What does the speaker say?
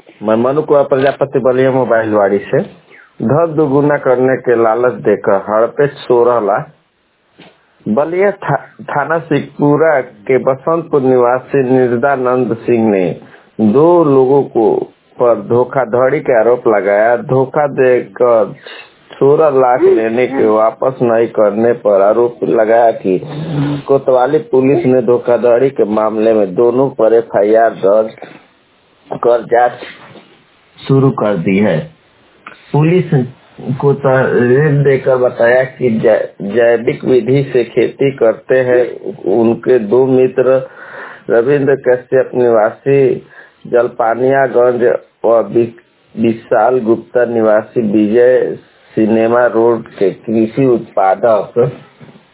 मैं मनु कुमार प्रजापति बलिया मोबाइल वाड़ी से घर दोगुना करने के लालच देकर हड़पे 16 लाख। बलिया थाना सिकपुरा के बसंतपुर निवासी निर्दानंद सिंह ने 2 लोगों को पर धोखाधड़ी के आरोप लगाया। धोखा देकर 16 लाख लेने के वापस नहीं करने पर आरोप लगाया कि कोतवाली पुलिस ने धोखाधड़ी के मामले में दोनों पर FIR दर्ज कर जांच शुरू कर दी है। पुलिस को तहरीर देकर बताया कि जैविक विधि से खेती करते हैं। उनके 2 मित्र रविंद्र कश्यप निवासी जलपानियागंज और विशाल गुप्ता निवासी विजय सिनेमा रोड के कृषि उत्पादक